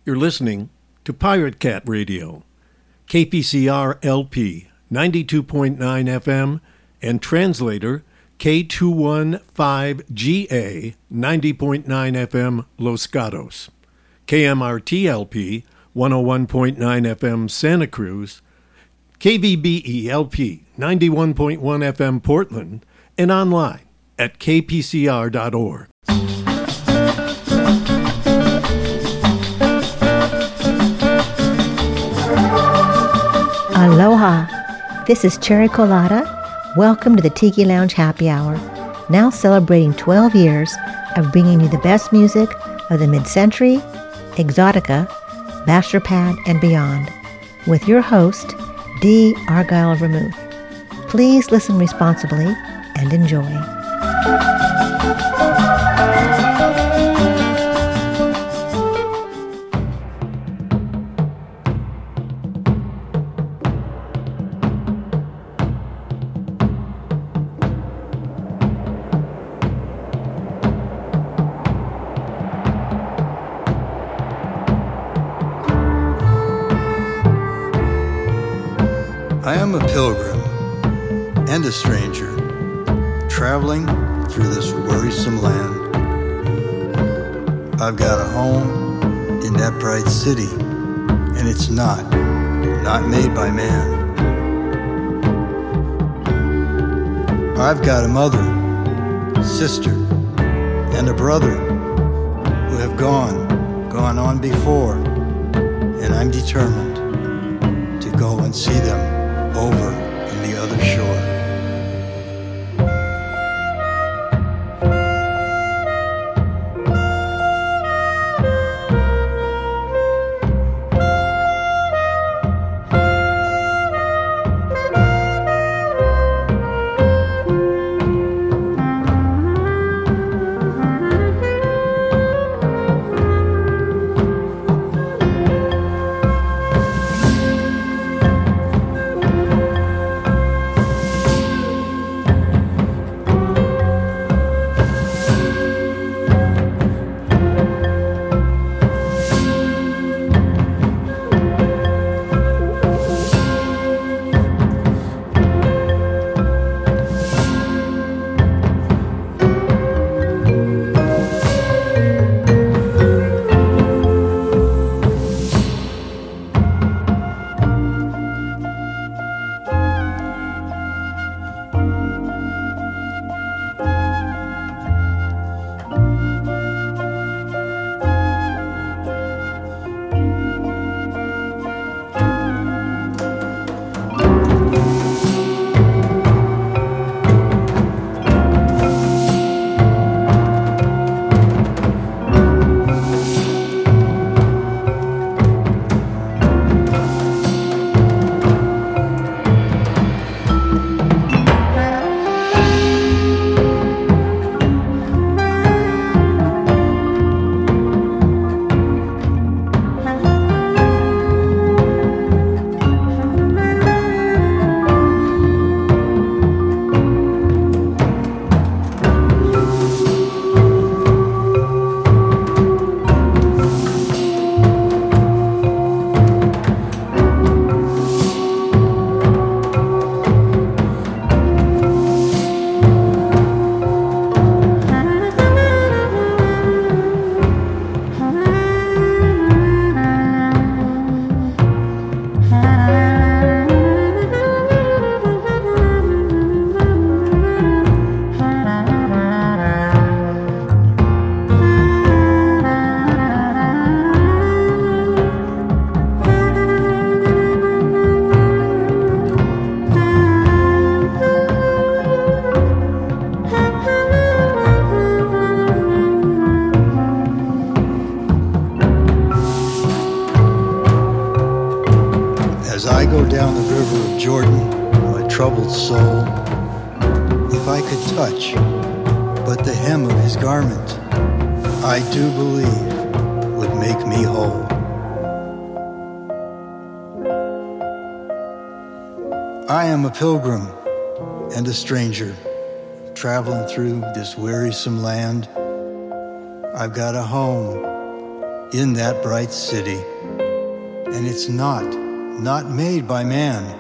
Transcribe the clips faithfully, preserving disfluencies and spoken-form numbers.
You're listening to Pirate Cat Radio, K P C R L P ninety-two point nine F M, and translator K two fifteen G A ninety point nine F M Los Gatos, K M R T L P one oh one point nine F M Santa Cruz, K V B E L P ninety-one point one F M Portland, and online at k p c r dot org. Aloha, this is Cherry Colada. Welcome to the Tiki Lounge Happy Hour, now celebrating twelve years of bringing you the best music of the mid-century, exotica, bachelor and beyond, with your host, D. Argyle Vermouth. Please listen responsibly and enjoy. I am a pilgrim and a stranger, traveling through this worrisome land. I've got a home in that bright city, and it's not, not made by man. I've got a mother, sister, and a brother who have gone, gone on before, and I'm determined to go and see them over in the other shore. Down the river of Jordan, my troubled soul, if I could touch but the hem of his garment, I do believe would make me whole. I am a pilgrim and a stranger, traveling through this wearisome land. I've got a home in that bright city. And it's not, not made by man.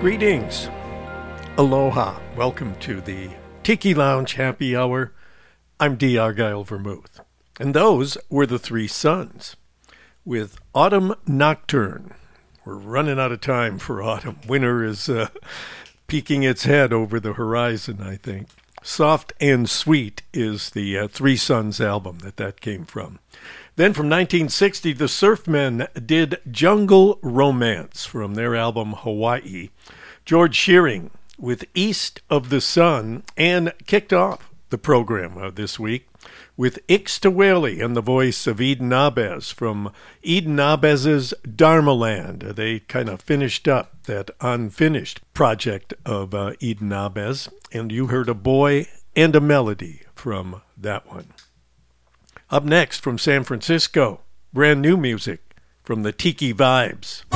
Greetings. Aloha. Welcome to the Tiki Lounge Happy Hour. I'm D. Argyle Vermouth. And those were the Three Sons with Autumn Nocturne. We're running out of time for autumn. Winter is uh, peeking its head over the horizon, I think. Soft and Sweet is the uh, Three Sons album that that came from. Then from nineteen sixty, the Surfmen did Jungle Romance from their album Hawaii. George Shearing with East of the Sun, and kicked off the program uh, this week with Ixtawali and the voice of Eden Abez from Eden Abez's Dharmaland. They kind of finished up that unfinished project of uh, Eden Abez, and you heard A Boy and a Melody from that one. Up next from San Francisco, brand new music from the Tiki Vibes.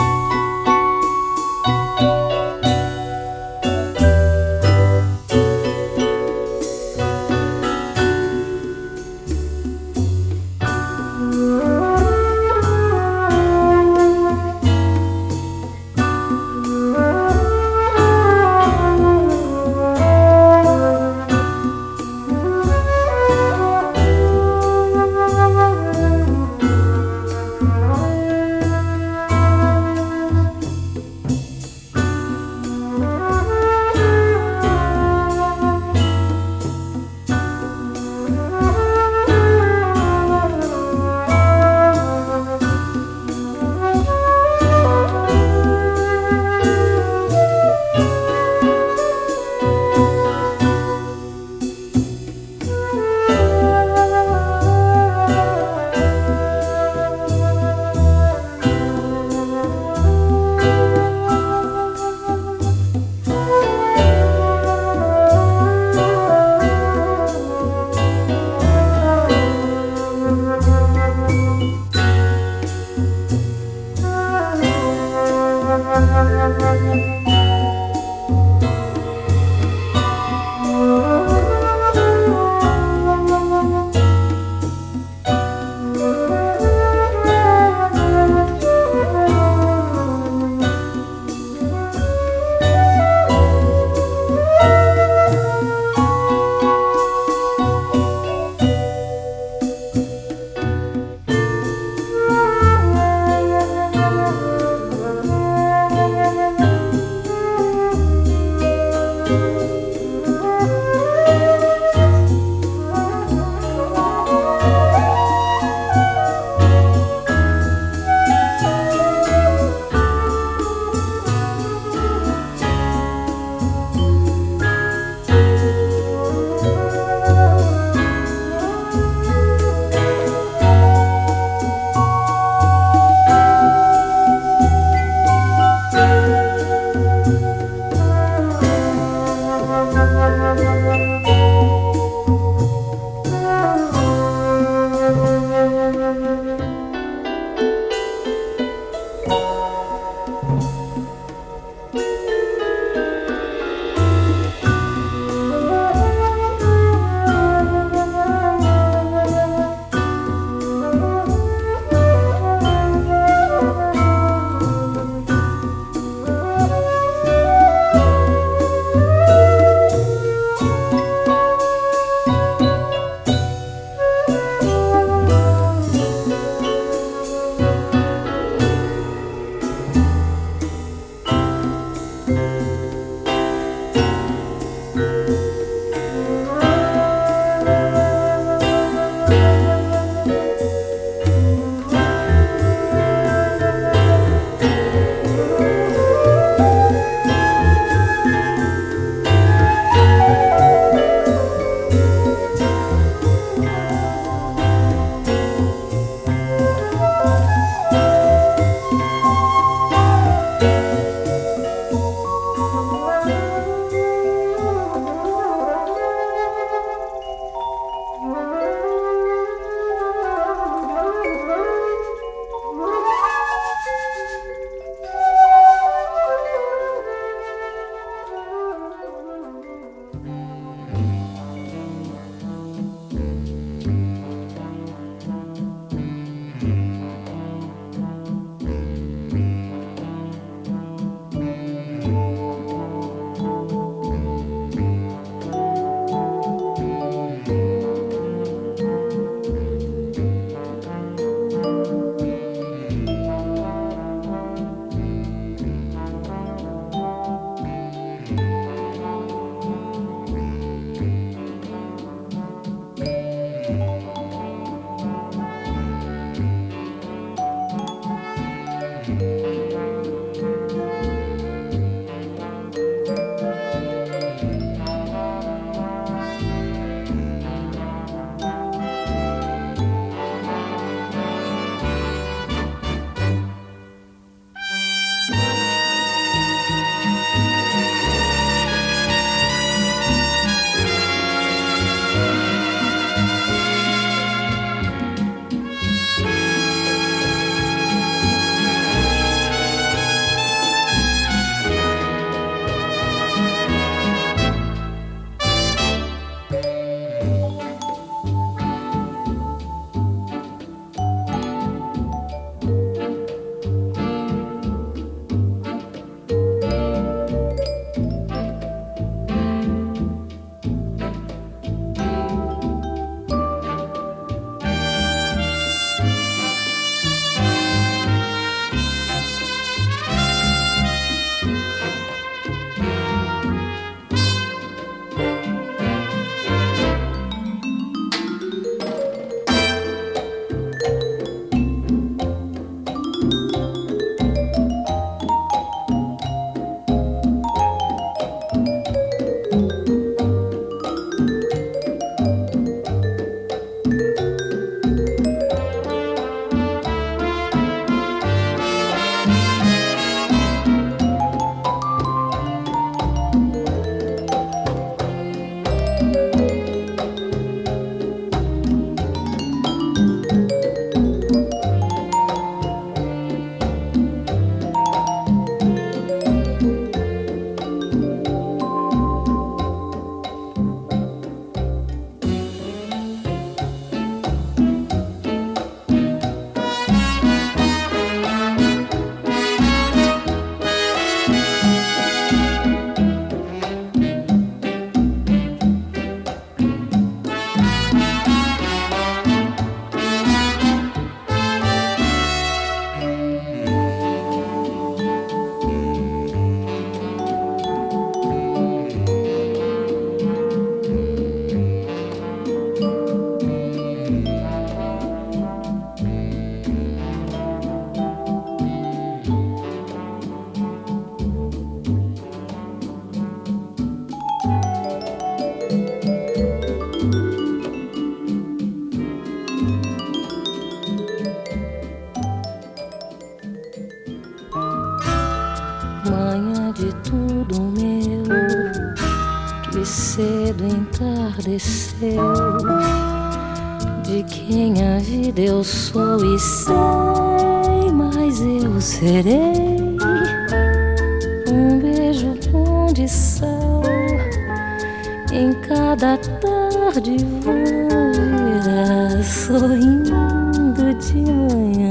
cedo entardeceu. De quem a vida eu sou e sei, mas eu serei um beijo bom de sal. Em cada tarde vou virar sorrindo de manhã.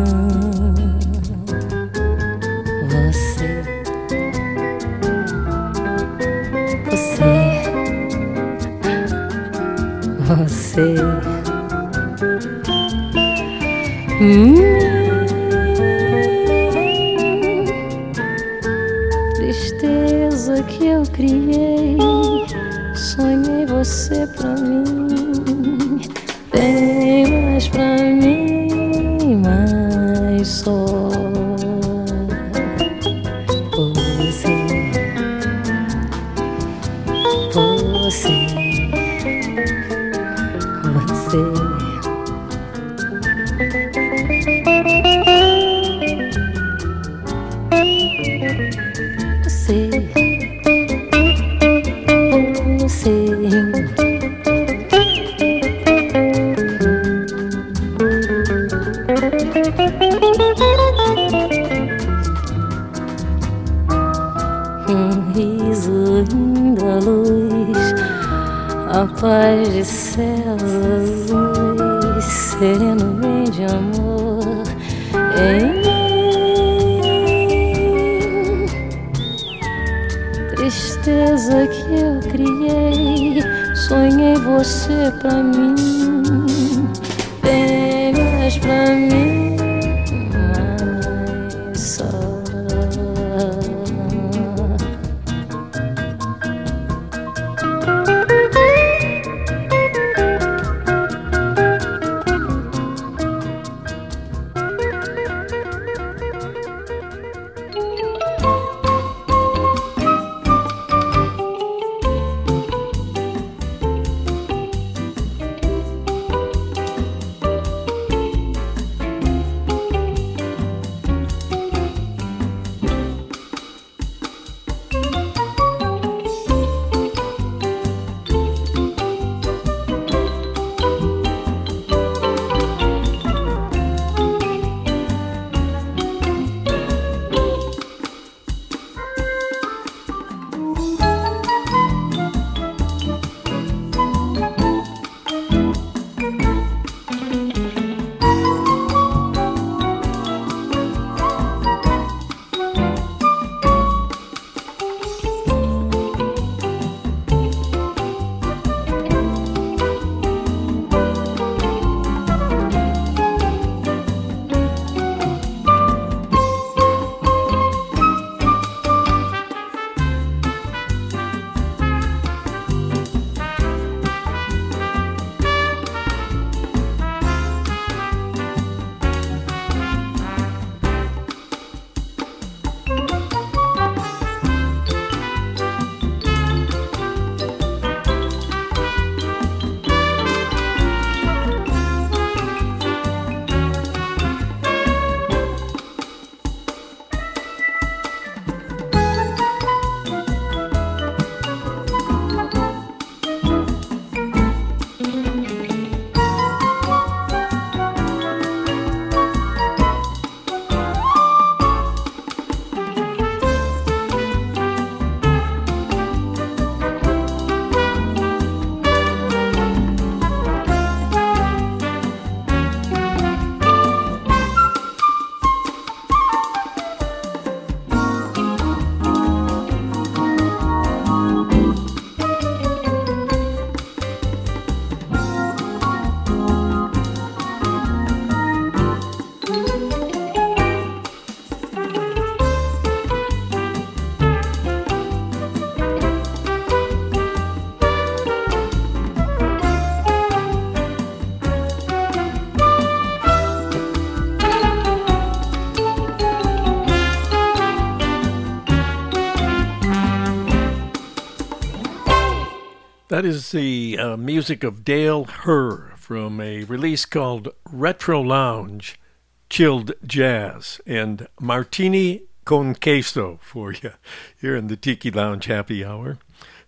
Você, você, você. Hum, tristeza que eu criei, sonhei você pra mim. Vem mais pra mim, mais só você, você, você. A paz de céus azuis, sereno bem de amor em mim. Tristeza que eu criei, sonhei você pra mim. Vem mais pra mim, mais só. That is the uh, music of Dale Herr from a release called Retro Lounge, Chilled Jazz, and Martini con Queso for you here in the Tiki Lounge Happy Hour.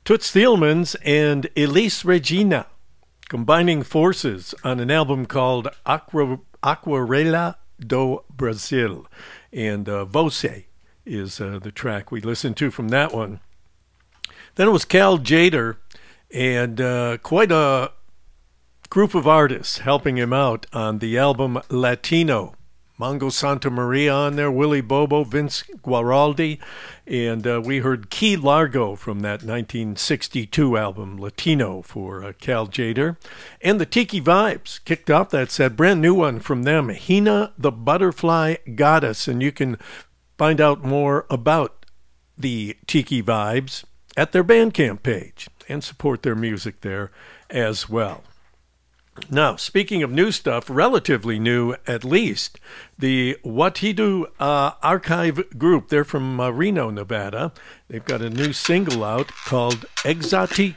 Toots Thielemans and Elis Regina combining forces on an album called Aqua, Aquarela do Brasil. And uh, Você is uh, the track we listened to from that one. Then it was Cal Tjader and uh, quite a group of artists helping him out on the album Latino. Mongo Santa Maria on there, Willie Bobo, Vince Guaraldi, and uh, we heard Key Largo from that nineteen sixty-two album, Latino, for uh, Cal Tjader. And the Tiki Vibes kicked off that set, brand new one from them, Hina the Butterfly Goddess, and you can find out more about the Tiki Vibes at their Bandcamp page and support their music there as well. Now, speaking of new stuff, relatively new at least, the Watidu uh, Archive Group, they're from uh, Reno, Nevada. They've got a new single out called Exotique.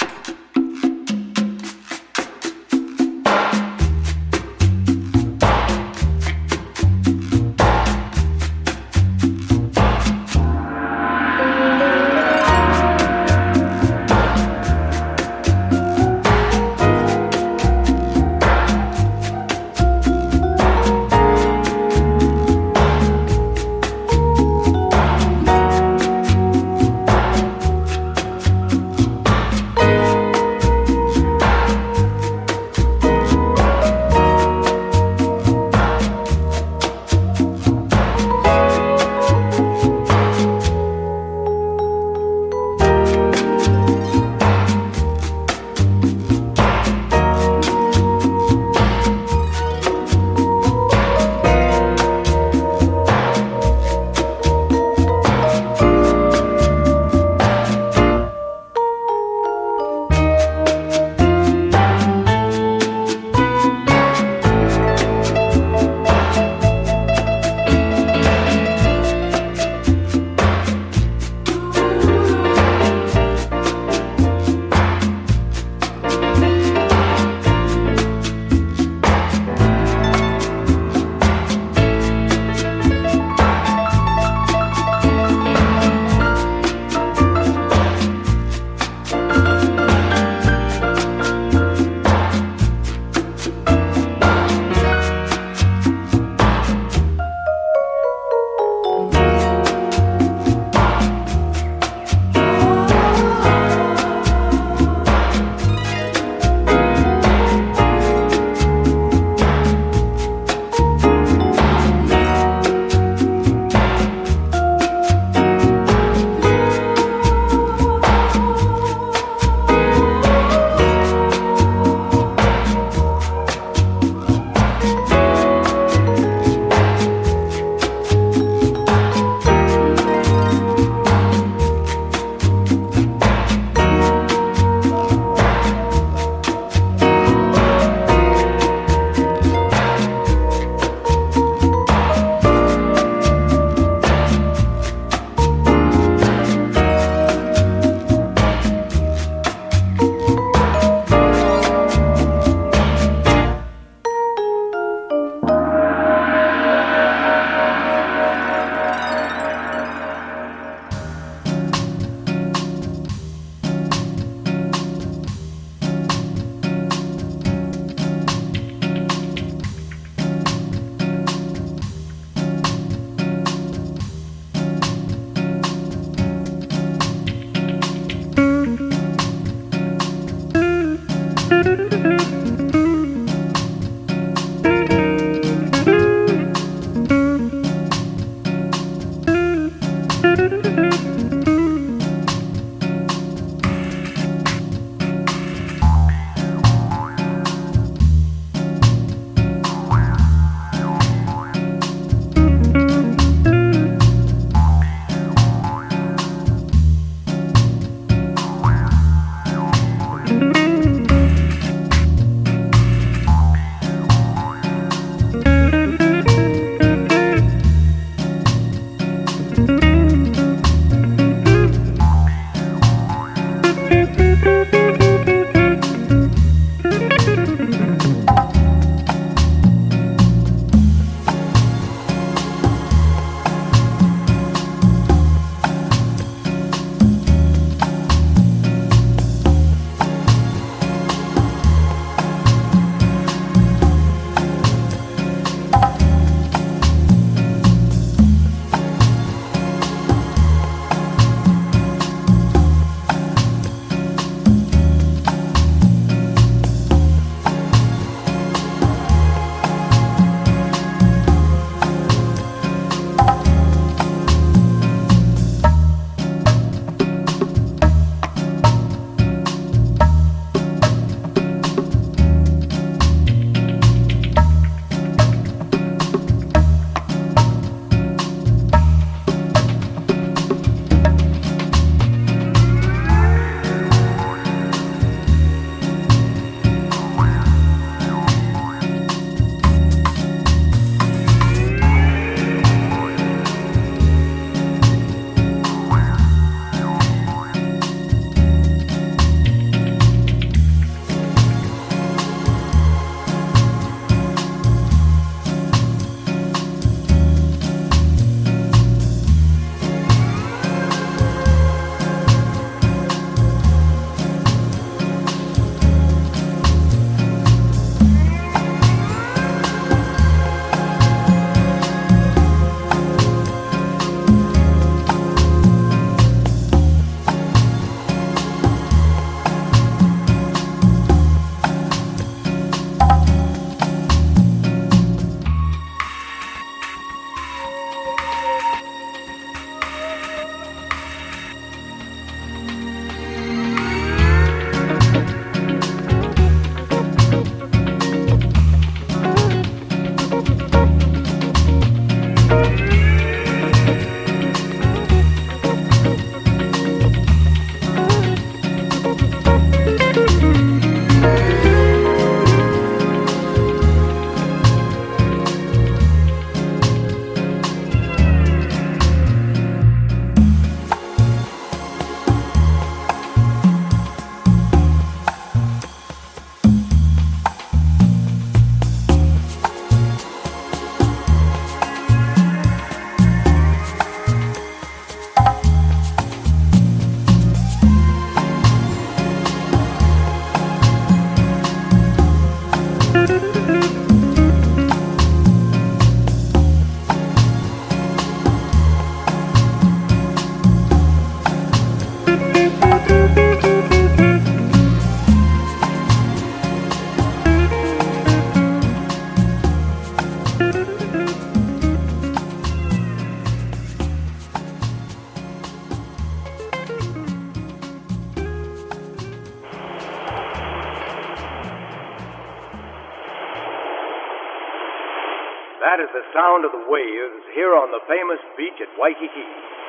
that is the sound of the waves here on the famous beach at Waikiki.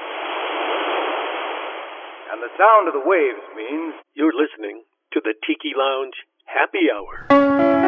And the sound of the waves means you're listening to the Tiki Lounge Happy Hour.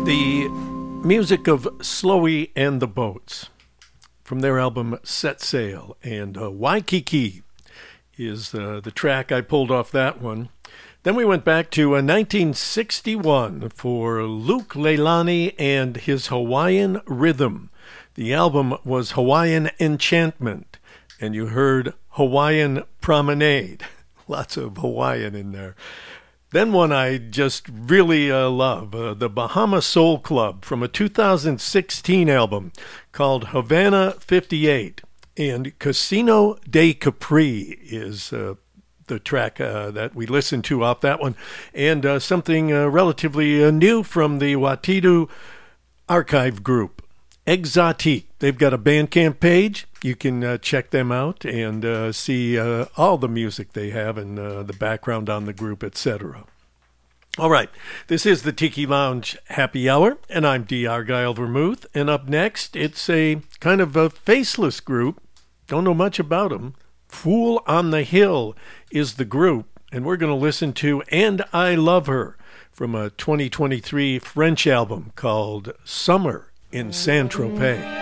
The music of Slowey and the Boats from their album Set Sail, and uh, Waikiki is uh, the track I pulled off that one. Then we went back to uh, nineteen sixty-one for Luke Leilani and his Hawaiian Rhythm. The album was Hawaiian Enchantment, and you heard Hawaiian Promenade. Lots of Hawaiian in there. Then one I just really uh, love, uh, the Bahama Soul Club from a two thousand sixteen album called Havana fifty-eight. And Casino de Capri is uh, the track uh, that we listened to off that one. And uh, something uh, relatively uh, new from the Watidu Archive Group, Exotique. They've got a Bandcamp page. You can uh, check them out and uh, see uh, all the music they have and uh, the background on the group, et cetera. All right, this is the Tiki Lounge Happy Hour, and I'm D. Argyle Vermouth. And up next, it's a kind of a faceless group. Don't know much about them. Fool on the Hill is the group, and we're going to listen to And I Love Her from a twenty twenty-three French album called Summer in Saint-Tropez.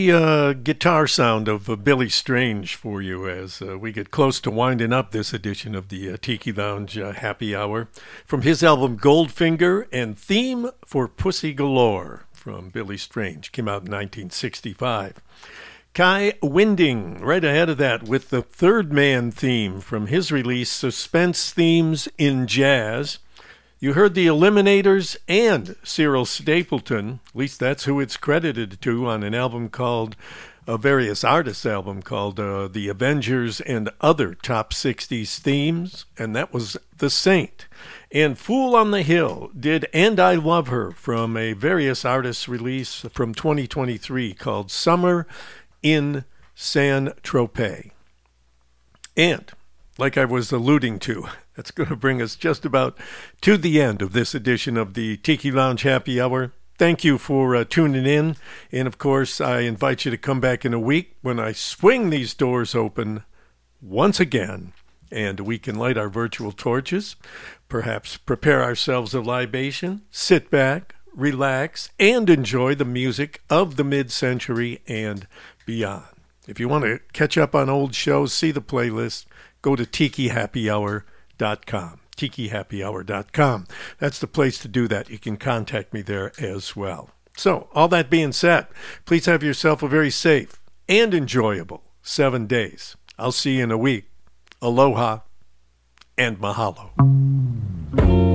the uh, guitar sound of uh, Billy Strange for you as uh, we get close to winding up this edition of the uh, Tiki Lounge uh, Happy Hour. From his album Goldfinger and Theme for Pussy Galore from Billy Strange. Came out in nineteen sixty-five. Kai Winding, right ahead of that, with the Third Man theme from his release, Suspense Themes in Jazz. You heard the Eliminators and Cyril Stapleton, at least that's who it's credited to, on an album called, a various artists album called uh, The Avengers and Other Top sixties Themes, and that was The Saint. And Fool on the Hill did And I Love Her from a various artists release from twenty twenty-three called Summer in Saint-Tropez. And, like I was alluding to, that's going to bring us just about to the end of this edition of the Tiki Lounge Happy Hour. Thank you for uh, tuning in. And, of course, I invite you to come back in a week when I swing these doors open once again and we can light our virtual torches, perhaps prepare ourselves a libation, sit back, relax, and enjoy the music of the mid-century and beyond. If you want to catch up on old shows, see the playlist, go to tiki happy hour dot com. tiki happy hour dot com. That's the place to do that. You can contact me there as well. So, all that being said, please have yourself a very safe and enjoyable seven days. I'll see you in a week. Aloha and mahalo.